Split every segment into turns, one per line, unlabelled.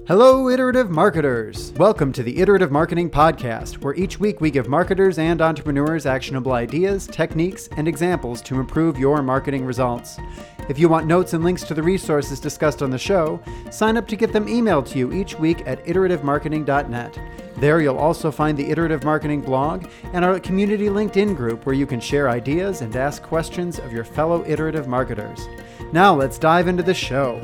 Hello, iterative marketers! Welcome to the Iterative Marketing Podcast, where each week we give marketers and entrepreneurs actionable ideas, techniques, and examples to improve your marketing results. If you want notes and links to the resources discussed on the show, sign up to get them emailed to you each week at iterativemarketing.net. There you'll also find the Iterative Marketing blog and our community LinkedIn group where you can share ideas and ask questions of your fellow iterative marketers. Now let's dive into the show.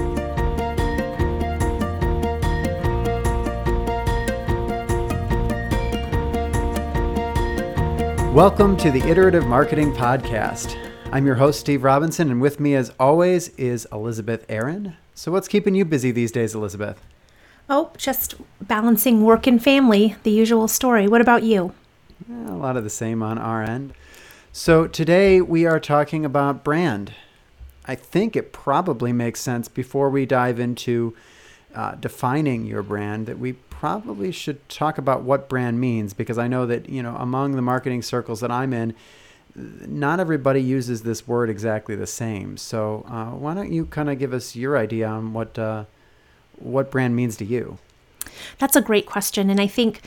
Welcome to the Iterative Marketing Podcast. I'm your host, Steve Robinson, and with me as always is Elizabeth Aaron. So what's keeping you busy these days, Elizabeth?
Oh, just balancing work and family, the usual story. What about you?
A lot of the same on our end. So today we are talking about brand. I think it probably makes sense before we dive into defining your brand that we probably should talk about what brand means, because I know that, among the marketing circles that I'm in, not everybody uses this word exactly the same. So why don't you kind of give us your idea on what brand means to you?
That's a great question. And I think,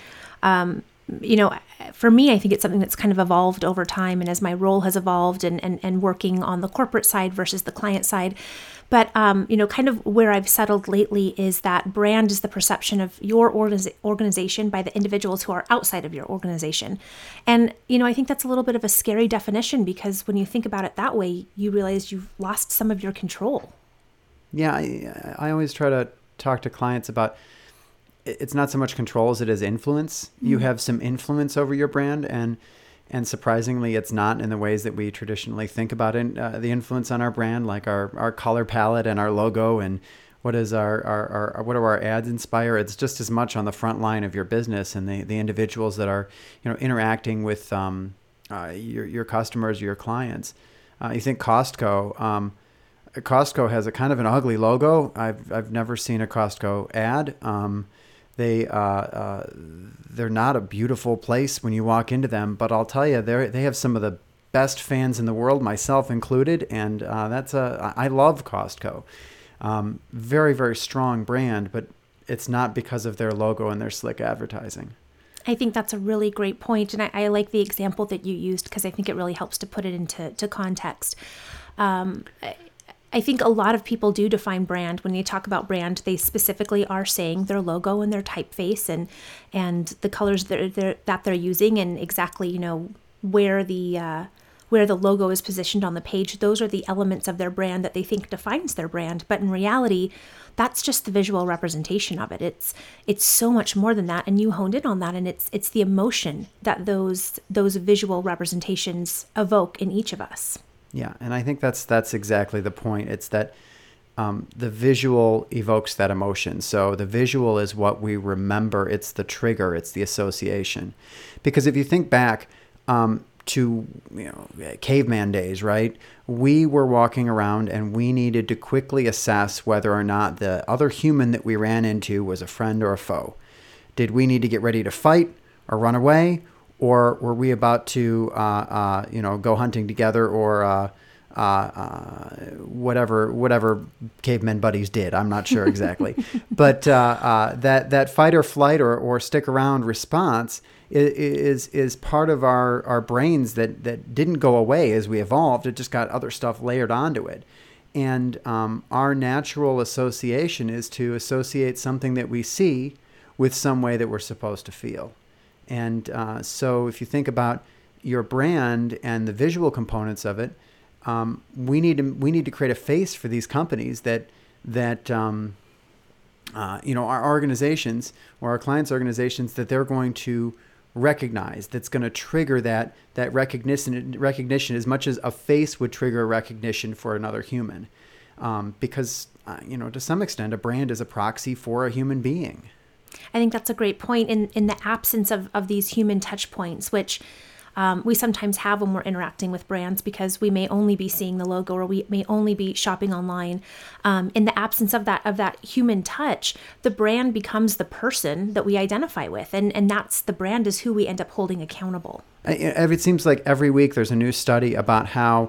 for me, I think it's something that's kind of evolved over time. And as my role has evolved and working on the corporate side versus the client side. But, kind of where I've settled lately is that brand is the perception of your organization by the individuals who are outside of your organization. And, I think that's a little bit of a scary definition, because when you think about it that way, you realize you've lost some of your control. Yeah,
I always try to talk to clients about it's not so much control as it is influence. Mm-hmm. You have some influence over your brand, and surprisingly, it's not in the ways that we traditionally think about it. The influence on our brand, like our color palette and our logo, and what is what do our ads inspire? It's just as much on the front line of your business and the individuals that are interacting with your customers, your clients. You think Costco. Costco has a kind of an ugly logo. I've never seen a Costco ad. They're not a beautiful place when you walk into them, but I'll tell you, they have some of the best fans in the world, myself included, and I love Costco. Very, very strong brand, but it's not because of their logo and their slick advertising.
I think that's a really great point, and I like the example that you used, because I think it really helps to put it into context. I think a lot of people do define brand. When you talk about brand, they specifically are saying their logo and their typeface and the colors that they're using, and exactly where the logo is positioned on the page. Those are the elements of their brand that they think defines their brand. But in reality, that's just the visual representation of it. It's so much more than that, and you honed in on that. And it's the emotion that those visual representations evoke in each of us.
Yeah, and I think that's exactly the point. It's that the visual evokes that emotion. So the visual is what we remember. It's the trigger. It's the association. Because if you think back to caveman days, right? We were walking around and we needed to quickly assess whether or not the other human that we ran into was a friend or a foe. Did we need to get ready to fight or run away? Or were we about to, go hunting together, or whatever cavemen buddies did? I'm not sure exactly, but that fight or flight or stick around response is part of our brains that didn't go away as we evolved. It just got other stuff layered onto it, and our natural association is to associate something that we see with some way that we're supposed to feel. And so if you think about your brand and the visual components of it, we need to create a face for these companies that our organizations or our clients' organizations that they're going to recognize, that's going to trigger that recognition as much as a face would trigger recognition for another human. Because to some extent, a brand is a proxy for a human being.
I think that's a great point. In the absence of these human touch points, which we sometimes have when we're interacting with brands, because we may only be seeing the logo or we may only be shopping online. In the absence of that human touch, the brand becomes the person that we identify with. And that's the brand is who we end up holding accountable.
It seems like every week there's a new study about how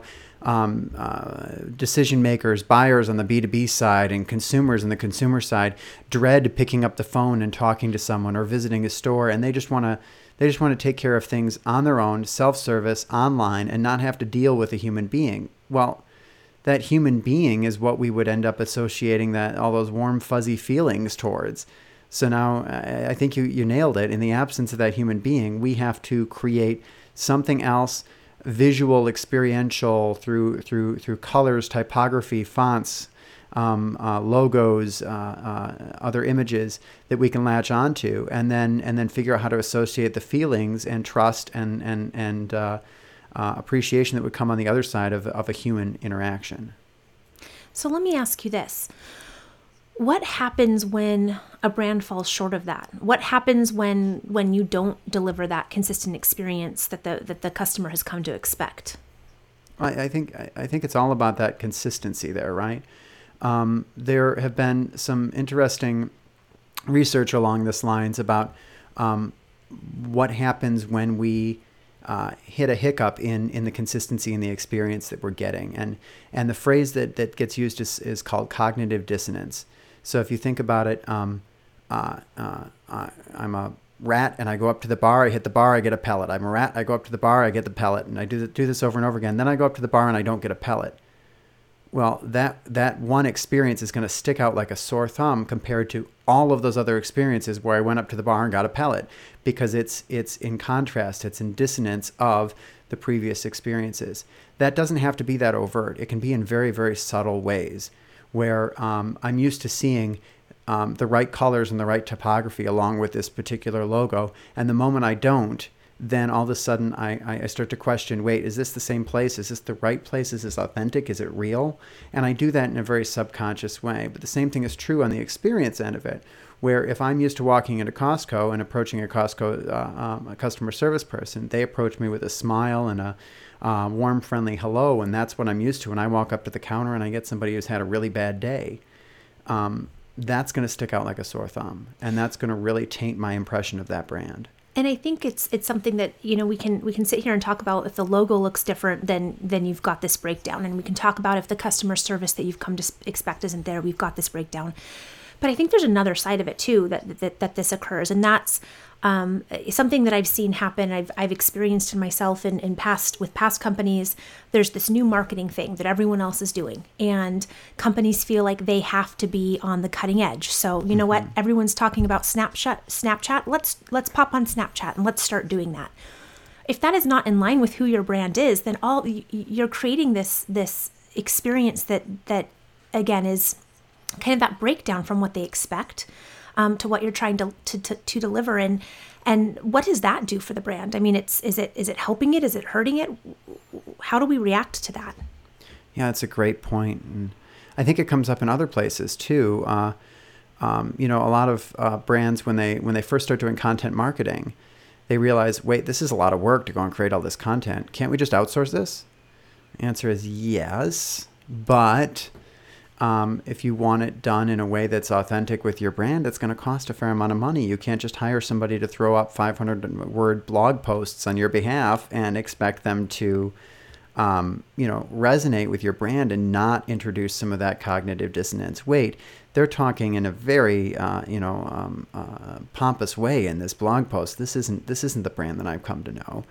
decision makers, buyers on the B2B side and consumers on the consumer side dread picking up the phone and talking to someone or visiting a store, and they just want to take care of things on their own, self-service, online, and not have to deal with a human being. Well, that human being is what we would end up associating all those warm, fuzzy feelings towards. So now I think you nailed it. In the absence of that human being, we have to create something else, visual, experiential, through colors, typography, fonts, logos, other images that we can latch onto, and then figure out how to associate the feelings and trust and appreciation that would come on the other side of a human interaction.
So let me ask you this. What happens when a brand falls short of that? What happens when you don't deliver that consistent experience that the customer has come to expect?
I think it's all about that consistency there, right? There have been some interesting research along this lines about what happens when we hit a hiccup in the consistency and the experience that we're getting. And the phrase that gets used is called cognitive dissonance. So if you think about it, I'm a rat and I go up to the bar, I hit the bar, I get a pellet. I'm a rat, I go up to the bar, I get the pellet. And I do this over and over again. Then I go up to the bar and I don't get a pellet. Well, that one experience is going to stick out like a sore thumb compared to all of those other experiences where I went up to the bar and got a pellet, because it's in contrast, it's in dissonance of the previous experiences. That doesn't have to be that overt. It can be in very, very subtle ways where I'm used to seeing the right colors and the right typography along with this particular logo. And the moment I don't, then all of a sudden I start to question, wait, is this the same place? Is this the right place? Is this authentic? Is it real? And I do that in a very subconscious way. But the same thing is true on the experience end of it, where if I'm used to walking into Costco and approaching a Costco a customer service person, they approach me with a smile and a warm, friendly hello, and that's what I'm used to. When I walk up to the counter and I get somebody who's had a really bad day, that's going to stick out like a sore thumb, and that's going to really taint my impression of that brand.
And I think it's something that, we can sit here and talk about if the logo looks different, then you've got this breakdown. And we can talk about if the customer service that you've come to expect isn't there, we've got this breakdown. But I think there's another side of it too, that this occurs. And that's something that I've seen happen. I've experienced in myself in past companies. There's this new marketing thing that everyone else is doing, and companies feel like they have to be on the cutting edge. So you know what? Everyone's talking about Snapchat. Let's pop on Snapchat and let's start doing that. If that is not in line with who your brand is, then you're creating this experience that again is kind of that breakdown from what they expect to what you're trying to deliver. And what does that do for the brand? I mean, is it helping it? Is it hurting it? How do we react to that?
Yeah, it's a great point. And I think it comes up in other places too. A lot of brands, when they first start doing content marketing, they realize, wait, this is a lot of work to go and create all this content. Can't we just outsource this? The answer is yes, but if you want it done in a way that's authentic with your brand, it's going to cost a fair amount of money. You can't just hire somebody to throw up 500-word blog posts on your behalf and expect them to, resonate with your brand and not introduce some of that cognitive dissonance. Wait, they're talking in a very, pompous way in this blog post. This isn't the brand that I've come to know.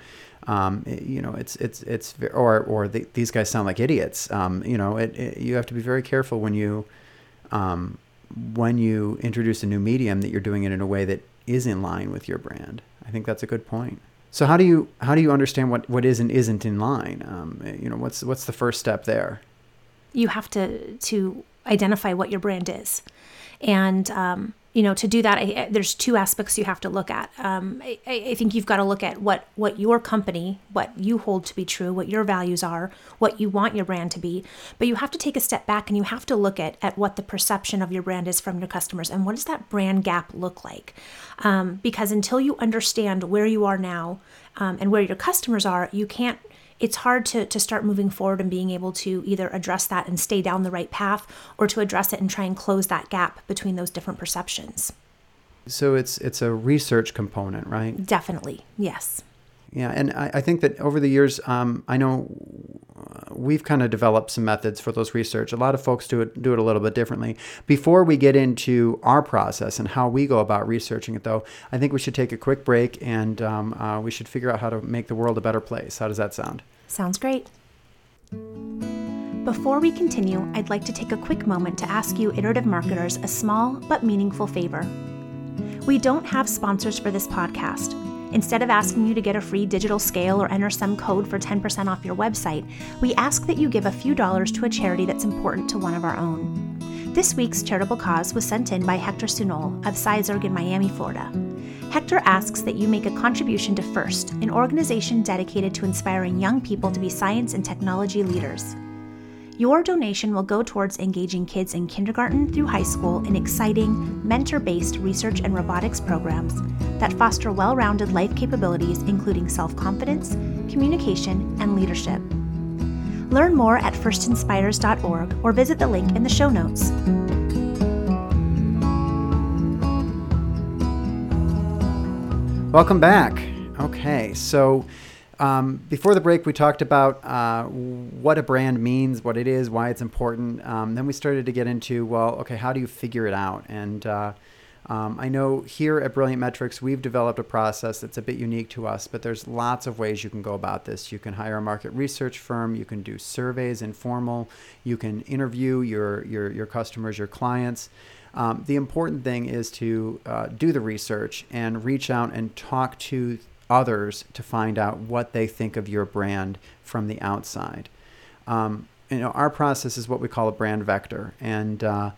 These guys sound like idiots. You have to be very careful when you introduce a new medium that you're doing it in a way that is in line with your brand. I think that's a good point. So how do you understand what is and isn't in line? What's the first step there?
You have to identify what your brand is, and to do that, there's two aspects you have to look at. I think you've got to look at what your company, what you hold to be true, what your values are, what you want your brand to be. But you have to take a step back and you have to look at what the perception of your brand is from your customers and what does that brand gap look like? Because until you understand where you are now and where your customers are, it's hard to start moving forward and being able to either address that and stay down the right path or to address it and try and close that gap between those different perceptions.
So it's a research component, right?
Definitely, yes.
Yeah. And I think that over the years, I know we've kind of developed some methods for those research. A lot of folks do it a little bit differently. Before we get into our process and how we go about researching it, though, I think we should take a quick break and we should figure out how to make the world a better place. How does that sound?
Sounds great. Before we continue, I'd like to take a quick moment to ask you iterative marketers a small but meaningful favor. We don't have sponsors for this podcast. Instead of asking you to get a free digital scale or enter some code for 10% off your website, we ask that you give a few dollars to a charity that's important to one of our own. This week's charitable cause was sent in by Hector Sunol of Sizerg in Miami, Florida. Hector asks that you make a contribution to FIRST, an organization dedicated to inspiring young people to be science and technology leaders. Your donation will go towards engaging kids in kindergarten through high school in exciting, mentor-based research and robotics programs that foster well-rounded life capabilities, including self-confidence, communication, and leadership. Learn more at firstinspires.org or visit the link in the show notes.
Welcome back. Okay, so before the break, we talked about what a brand means, what it is, why it's important. Then we started to get into, well, okay, how do you figure it out? And I know here at Brilliant Metrics, we've developed a process that's a bit unique to us, but there's lots of ways you can go about this. You can hire a market research firm. You can do surveys, informal. You can interview your customers, your clients. The important thing is to do the research and reach out and talk to others to find out what they think of your brand from the outside. Our process is what we call a brand vector, and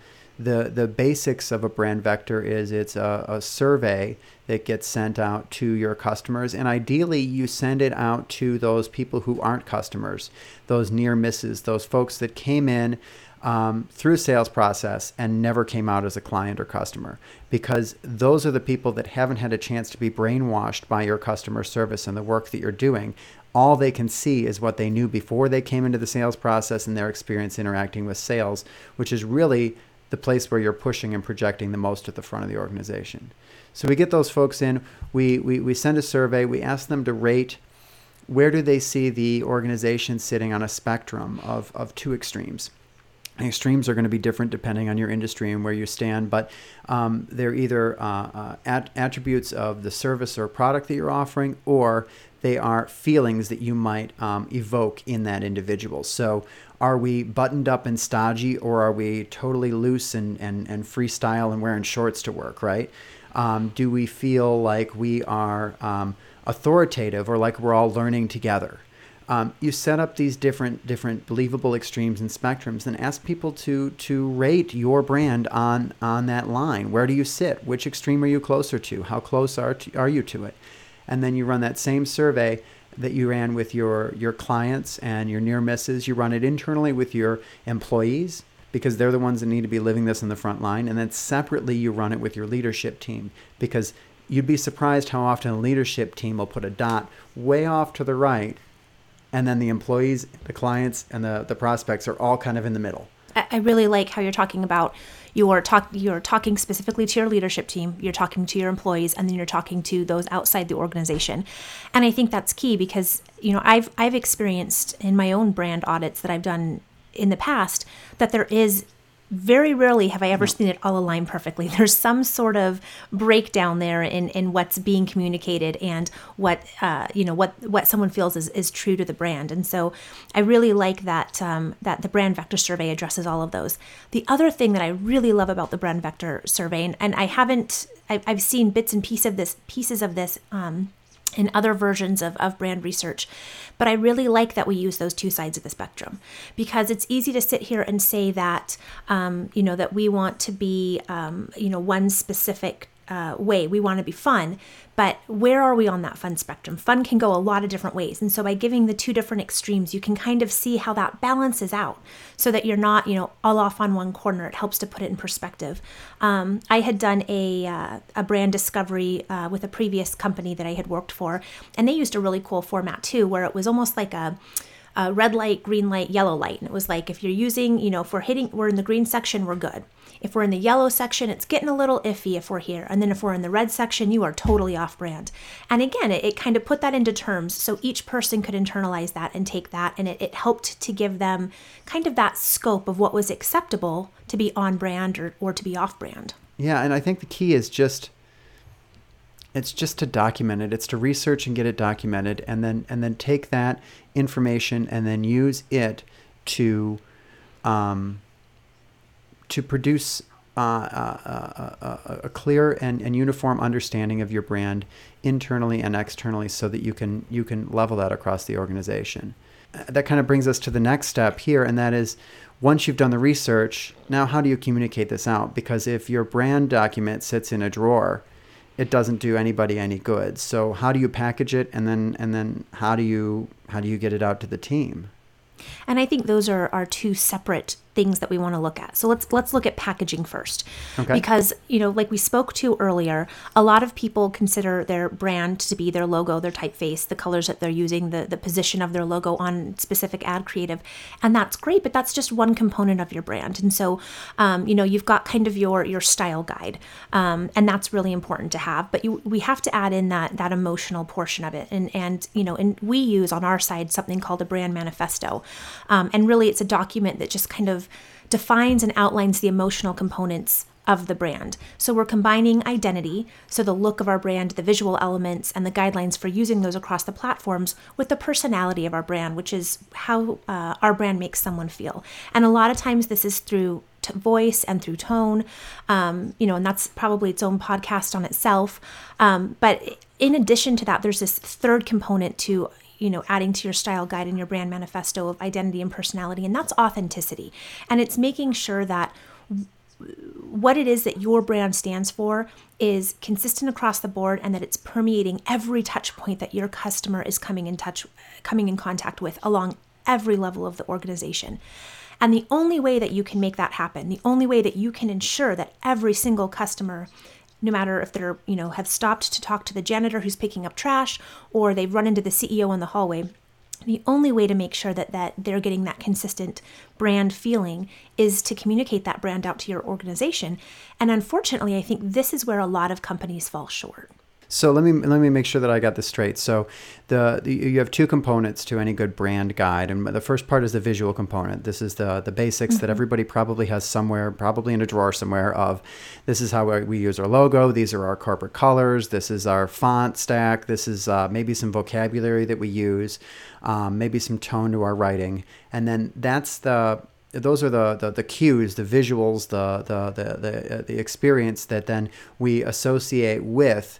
the basics of a brand vector is it's a survey that gets sent out to your customers, and ideally you send it out to those people who aren't customers, those near misses, those folks that came in through a sales process and never came out as a client or customer, because those are the people that haven't had a chance to be brainwashed by your customer service and the work that you're doing. All they can see is what they knew before they came into the sales process and their experience interacting with sales, which is really the place where you're pushing and projecting the most at the front of the organization. So we get those folks in, we send a survey, we ask them to rate where do they see the organization sitting on a spectrum of two extremes. The extremes are going to be different depending on your industry and where you stand, but they're either attributes of the service or product that you're offering, or they are feelings that you might evoke in that individual. So are we buttoned up and stodgy, or are we totally loose and freestyle and wearing shorts to work, right? Do we feel like we are authoritative, or like we're all learning together? You set up these different believable extremes and spectrums, and ask people to rate your brand on that line. Where do you sit? Which extreme are you closer to? How close are you to it? And then you run that same survey that you ran with your clients and your near misses. You run it internally with your employees, because they're the ones that need to be living this in the front line. And then separately, you run it with your leadership team, because you'd be surprised how often a leadership team will put a dot way off to the right, and then the employees, the clients, and the prospects are all kind of in the middle.
I really like how you're talking about you're talking specifically to your leadership team, you're talking to your employees, and then you're talking to those outside the organization. And I think that's key, because I've experienced in my own brand audits that I've done in the past that there is very rarely have I ever seen it all align perfectly. There's some sort of breakdown there in what's being communicated and what someone feels is true to the brand. And so I really like that that the brand vector survey addresses all of those. The other thing that I really love about the brand vector survey, and I've seen bits and pieces of this in other versions of brand research. But I really like that we use those two sides of the spectrum, because it's easy to sit here and say that, that we want to be, one specific way. We want to be fun, but where are we on that fun spectrum? Fun can go a lot of different ways. And so by giving the two different extremes, you can kind of see how that balances out so that you're not, all off on one corner. It helps to put it in perspective. I had done a brand discovery with a previous company that I had worked for, and they used a really cool format too, where it was almost like a red light, green light, yellow light. And it was like, if you're using, if we're in the green section, we're good. If we're in the yellow section, it's getting a little iffy if we're here. And then if we're in the red section, you are totally off brand. And again, it kind of put that into terms so each person could internalize that and take that. And it helped to give them kind of that scope of what was acceptable to be on brand or to be off brand.
Yeah, and I think the key is it's just to document it. It's to research and get it documented, and then take that information and then use it to produce a clear and uniform understanding of your brand internally and externally, so that you can level that across the organization. That kind of brings us to the next step here, and that is, once you've done the research, now how do you communicate this out? Because if your brand document sits in a drawer, it doesn't do anybody any good. So how do you package it, and then how do you get it out to the team?
And I think those are two separate things that we want to look at. So let's look at packaging first.
Okay.
Because, like we spoke to earlier, a lot of people consider their brand to be their logo, their typeface, the colors that they're using, the position of their logo on specific ad creative. And that's great, but that's just one component of your brand. And so, you've got kind of your style guide, and that's really important to have. But we have to add in that emotional portion of it. And we use on our side something called a brand manifesto. And really it's a document that just kind of defines and outlines the emotional components of the brand. So we're combining identity, so the look of our brand, the visual elements, and the guidelines for using those across the platforms, with the personality of our brand, which is how our brand makes someone feel. And a lot of times this is through voice and through tone, and that's probably its own podcast on itself. But in addition to that, there's this third component to adding to your style guide and your brand manifesto of identity and personality, and that's authenticity. And it's making sure that what it is that your brand stands for is consistent across the board, and that it's permeating every touch point that your customer is coming in contact with along every level of the organization. And the only way that you can make that happen, the only way that you can ensure that every single customer, no matter if they're, have stopped to talk to the janitor who's picking up trash, or they've run into the CEO in the hallway, the only way to make sure that they're getting that consistent brand feeling is to communicate that brand out to your organization. And unfortunately, I think this is where a lot of companies fall short.
So let me make sure that I got this straight. So you have two components to any good brand guide, and the first part is the visual component. This is the basics that everybody probably has somewhere, probably in a drawer somewhere, of this is how we use our logo, these are our corporate colors, this is our font stack, this is maybe some vocabulary that we use, maybe some tone to our writing, and then those are the cues, the visuals, the experience that then we associate with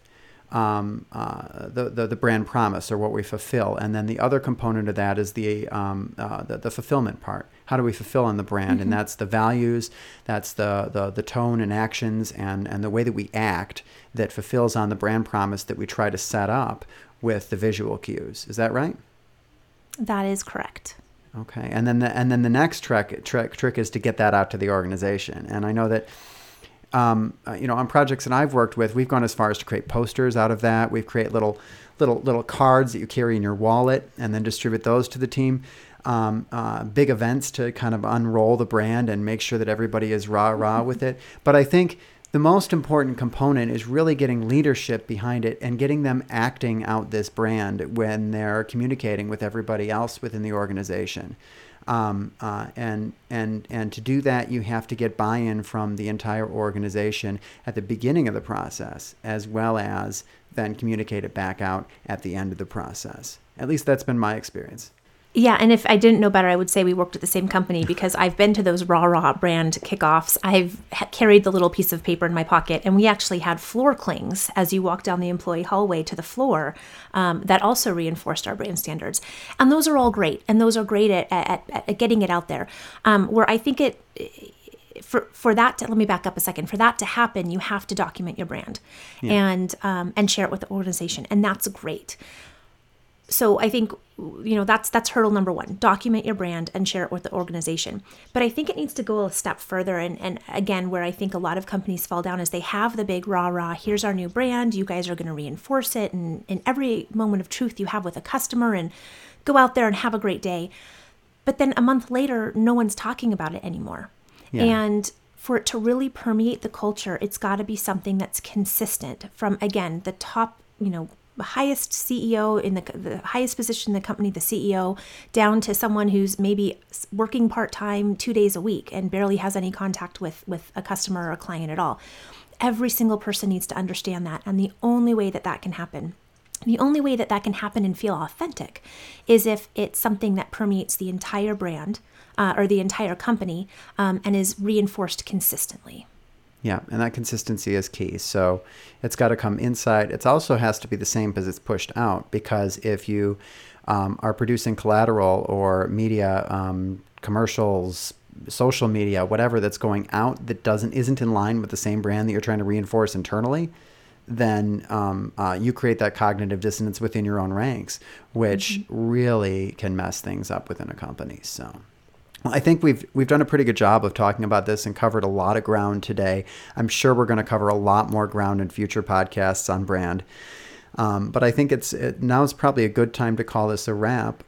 the brand promise, or what we fulfill. And then the other component of that is the fulfillment part. How do we fulfill on the brand? And that's the values, that's the tone and actions and the way that we act that fulfills on the brand promise that we try to set up with the visual cues. Is that right?
That is correct.
Okay. And then the next trick is to get that out to the organization. And I know that on projects that I've worked with, we've gone as far as to create posters out of that. We've created little cards that you carry in your wallet, and then distribute those to the team. Big events to kind of unroll the brand and make sure that everybody is rah with it. But I think the most important component is really getting leadership behind it and getting them acting out this brand when they're communicating with everybody else within the organization. And to do that, you have to get buy-in from the entire organization at the beginning of the process, as well as then communicate it back out at the end of the process. At least that's been my experience.
Yeah, and if I didn't know better, I would say we worked at the same company, because I've been to those raw brand kickoffs. I've carried the little piece of paper in my pocket, and we actually had floor clings as you walk down the employee hallway to the floor that also reinforced our brand standards. And those are all great, and those are great at getting it out there. Where I think for that to, let me back up a second. For that to happen, you have to document your brand and share it with the organization, and that's great. So I think, that's hurdle number one. Document your brand and share it with the organization. But I think it needs to go a step further. And again, where I think a lot of companies fall down is they have the big rah, here's our new brand. You guys are going to reinforce it. And in every moment of truth you have with a customer and go out there and have a great day. But then a month later, no one's talking about it anymore.
Yeah.
And for it to really permeate the culture, it's got to be something that's consistent from, again, the top, the highest CEO in the highest position in the company, the CEO, down to someone who's maybe working part-time 2 days a week and barely has any contact with a customer or a client at all. Every single person needs to understand that. And the only way that can happen and feel authentic is if it's something that permeates the entire brand or the entire company and is reinforced consistently.
Yeah, and that consistency is key. So it's got to come inside. It also has to be the same as it's pushed out, because if you are producing collateral or media, commercials, social media, whatever that's going out that isn't in line with the same brand that you're trying to reinforce internally, then you create that cognitive dissonance within your own ranks, which really can mess things up within a company. So I think we've done a pretty good job of talking about this and covered a lot of ground today. I'm sure we're going to cover a lot more ground in future podcasts on brand. But I think now is probably a good time to call this a wrap.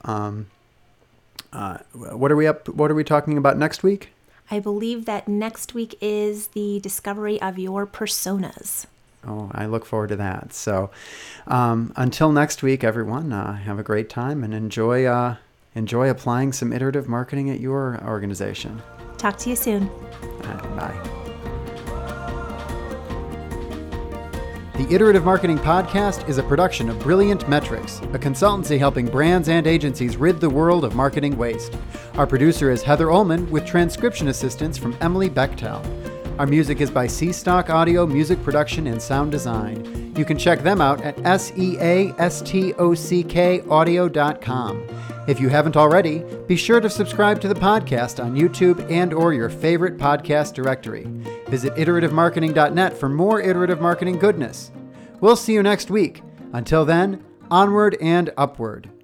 What are we talking about next week?
I believe that next week is the discovery of your personas.
Oh, I look forward to that. So until next week, everyone, have a great time and enjoy applying some iterative marketing at your organization.
Talk to you soon.
Bye. The Iterative Marketing Podcast is a production of Brilliant Metrics, a consultancy helping brands and agencies rid the world of marketing waste. Our producer is Heather Ullman, with transcription assistance from Emily Bechtel. Our music is by C-Stock Audio Music Production and Sound Design. You can check them out at seastockaudio.com. If you haven't already, be sure to subscribe to the podcast on YouTube and/or your favorite podcast directory. Visititerativemarketing.net for more iterative marketing goodness. We'll see you next week. Until then, onward and upward.